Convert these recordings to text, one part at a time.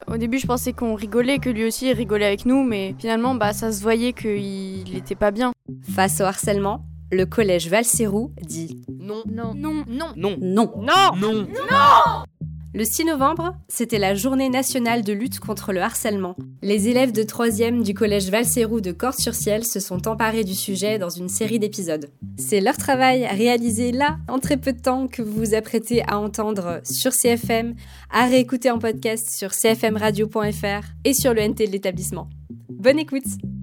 Au début, je pensais qu'on rigolait, que lui aussi il rigolait avec nous, mais finalement, ça se voyait qu'il était pas bien. Face au harcèlement, le collège Valserou dit Non. Non. Non. Non. Non. non. Non. Non. Le 6 novembre, c'était la journée nationale de lutte contre le harcèlement. Les élèves de 3e du collège Valserou de Cordes-sur-Ciel se sont emparés du sujet dans une série d'épisodes. C'est leur travail réalisé là, en très peu de temps, que vous vous apprêtez à entendre sur CFM, à réécouter en podcast sur cfmradio.fr et sur le NT de l'établissement. Bonne écoute!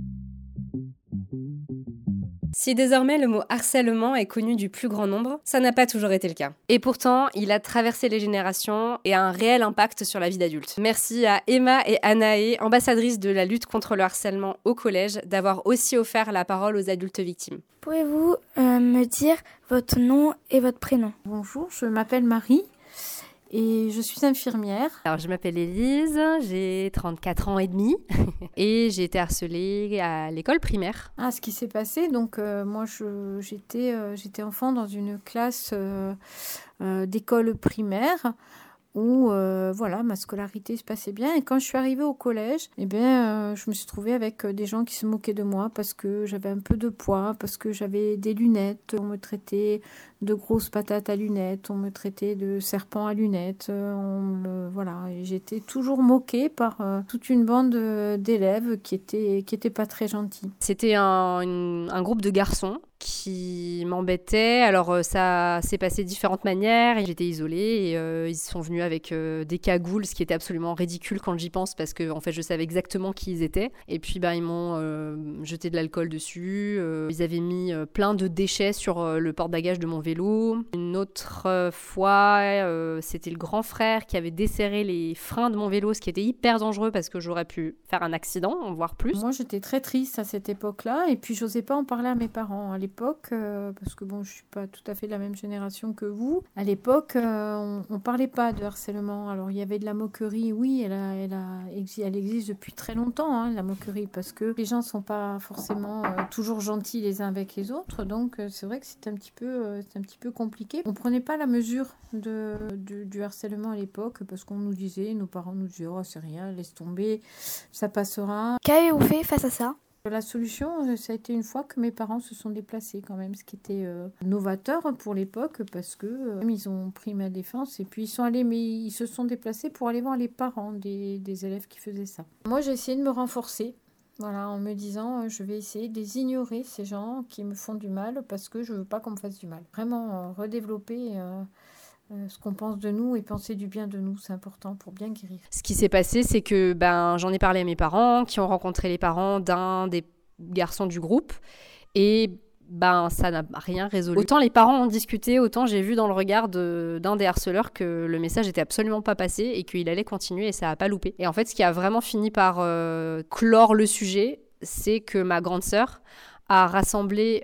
Si désormais le mot harcèlement est connu du plus grand nombre, ça n'a pas toujours été le cas. Et pourtant, il a traversé les générations et a un réel impact sur la vie d'adulte. Merci à Emma et Anaé, ambassadrices de la lutte contre le harcèlement au collège, d'avoir aussi offert la parole aux adultes victimes. Pouvez-vous me dire votre nom et votre prénom ? Bonjour, je m'appelle Marie et je suis infirmière. Alors, je m'appelle Élise, j'ai 34 ans et demi et j'ai été harcelée à l'école primaire. Ce qui s'est passé, donc moi j'étais enfant dans une classe d'école primaire où ma scolarité se passait bien. Et quand je suis arrivée au collège, je me suis trouvée avec des gens qui se moquaient de moi parce que j'avais un peu de poids, parce que j'avais des lunettes. On me traitait de grosses patates à lunettes, on me traitait de serpent à lunettes. Et j'étais toujours moquée par toute une bande d'élèves qui étaient pas très gentils. C'était un groupe de garçons qui m'embêtaient. Alors ça s'est passé de différentes manières. J'étais isolée et ils sont venus avec des cagoules, ce qui était absolument ridicule quand j'y pense parce que en fait je savais exactement qui ils étaient. Et puis ils m'ont jeté de l'alcool dessus. Ils avaient mis plein de déchets sur le porte-bagages de mon vélo. Une autre fois, c'était le grand frère qui avait desserré les freins de mon vélo, ce qui était hyper dangereux parce que j'aurais pu faire un accident, voire plus. Moi j'étais très triste à cette époque-là et puis j'osais pas en parler à mes parents. À l'époque, parce que je suis pas tout à fait de la même génération que vous. À l'époque, on parlait pas de harcèlement. Alors il y avait de la moquerie, oui, elle existe depuis très longtemps, la moquerie, parce que les gens sont pas forcément toujours gentils les uns avec les autres. Donc c'est vrai que c'est un petit peu compliqué. On prenait pas la mesure du harcèlement à l'époque parce qu'on nous disait, nos parents nous disaient, oh c'est rien, laisse tomber, ça passera. Qu'avez-vous fait face à ça ? La solution, ça a été une fois que mes parents se sont déplacés quand même, ce qui était novateur pour l'époque parce que ils ont pris ma défense et puis ils sont allés, mais ils se sont déplacés pour aller voir les parents des élèves qui faisaient ça. Moi, j'ai essayé de me renforcer, en me disant je vais essayer de les ignorer, ces gens qui me font du mal parce que je veux pas qu'on me fasse du mal. Vraiment redévelopper ce qu'on pense de nous et penser du bien de nous, c'est important pour bien guérir. Ce qui s'est passé, c'est que j'en ai parlé à mes parents, qui ont rencontré les parents d'un des garçons du groupe, et ça n'a rien résolu. Autant les parents ont discuté, autant j'ai vu dans le regard d'un des harceleurs que le message était absolument pas passé et qu'il allait continuer et ça a pas loupé. Et en fait, ce qui a vraiment fini par clore le sujet, c'est que ma grande sœur a rassemblé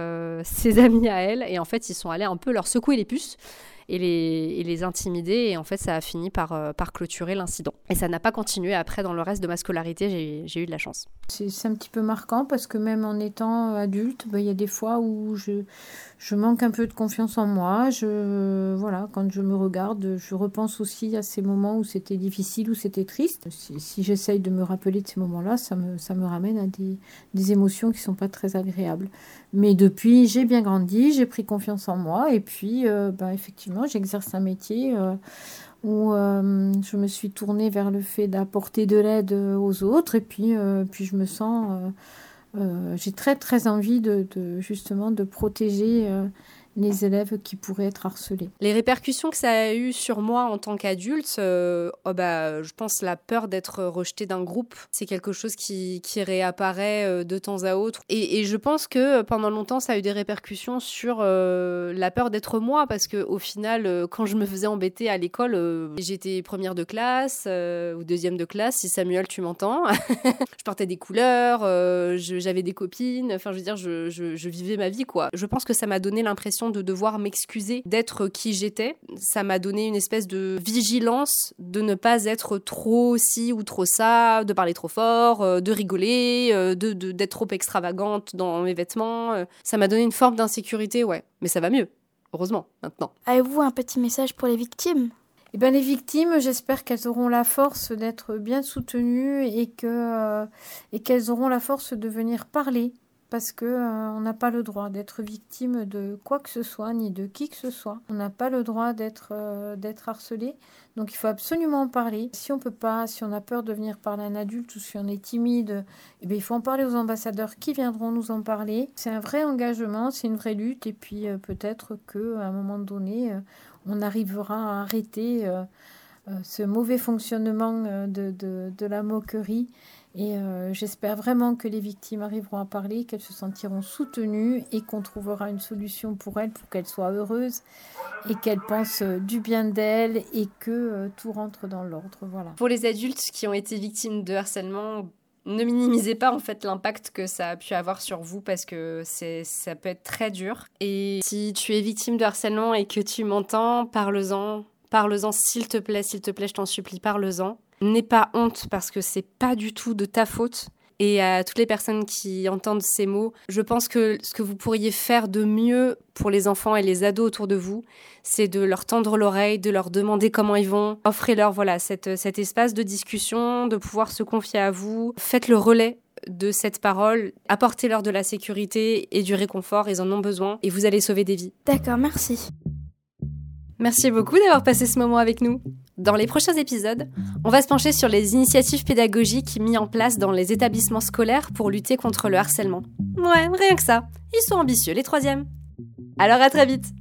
ses amis à elle, et en fait, ils sont allés un peu leur secouer les puces et les intimider, et en fait ça a fini par clôturer l'incident. Et ça n'a pas continué après dans le reste de ma scolarité, j'ai eu de la chance. C'est un petit peu marquant parce que même en étant adulte, il y a des fois où je manque un peu de confiance en moi. Quand je me regarde, je repense aussi à ces moments où c'était difficile, où c'était triste. Si j'essaye de me rappeler de ces moments-là, ça me ramène à des émotions qui ne sont pas très agréables. Mais depuis, j'ai bien grandi, j'ai pris confiance en moi et puis effectivement, j'exerce un métier où je me suis tournée vers le fait d'apporter de l'aide aux autres et puis je me sens... j'ai très très envie justement de protéger les élèves qui pourraient être harcelés. Les répercussions que ça a eu sur moi en tant qu'adulte, je pense la peur d'être rejetée d'un groupe, c'est quelque chose qui réapparaît de temps à autre. Et je pense que pendant longtemps, ça a eu des répercussions sur la peur d'être moi, parce qu'au final, quand je me faisais embêter à l'école, j'étais première de classe ou deuxième de classe, si Samuel, tu m'entends. Je portais des couleurs, j'avais des copines, je vivais ma vie, quoi. Je pense que ça m'a donné l'impression de devoir m'excuser d'être qui j'étais. Ça m'a donné une espèce de vigilance de ne pas être trop ci ou trop ça, de parler trop fort, de rigoler, d'être trop extravagante dans mes vêtements. Ça m'a donné une forme d'insécurité, ouais. Mais ça va mieux, heureusement, maintenant. Avez-vous un petit message pour les victimes ? Eh ben, les victimes, j'espère qu'elles auront la force d'être bien soutenues et qu'elles auront la force de venir parler. Parce que on n'a pas le droit d'être victime de quoi que ce soit, ni de qui que ce soit. On n'a pas le droit d'être harcelé. Donc il faut absolument en parler. Si on peut pas, si on a peur de venir parler à un adulte ou si on est timide, eh bien, il faut en parler aux ambassadeurs qui viendront nous en parler. C'est un vrai engagement, c'est une vraie lutte. Et puis peut-être qu'à un moment donné, on arrivera à arrêter ce mauvais fonctionnement de la moquerie. Et j'espère vraiment que les victimes arriveront à parler, qu'elles se sentiront soutenues et qu'on trouvera une solution pour elles, pour qu'elles soient heureuses et qu'elles pensent du bien d'elles et que tout rentre dans l'ordre. Voilà. Pour les adultes qui ont été victimes de harcèlement, ne minimisez pas en fait l'impact que ça a pu avoir sur vous parce que ça peut être très dur. Et si tu es victime de harcèlement et que tu m'entends, parle-en, s'il te plaît, je t'en supplie, parle-en. N'aie pas honte parce que c'est pas du tout de ta faute. Et à toutes les personnes qui entendent ces mots, je pense que ce que vous pourriez faire de mieux pour les enfants et les ados autour de vous, c'est de leur tendre l'oreille, de leur demander comment ils vont. Offrez-leur cet espace de discussion, de pouvoir se confier à vous. Faites le relais de cette parole, apportez-leur de la sécurité et du réconfort, ils en ont besoin et vous allez sauver des vies. D'accord, merci. Merci beaucoup d'avoir passé ce moment avec nous. Dans les prochains épisodes, on va se pencher sur les initiatives pédagogiques mises en place dans les établissements scolaires pour lutter contre le harcèlement. Ouais, rien que ça. Ils sont ambitieux, les 3e. Alors à très vite.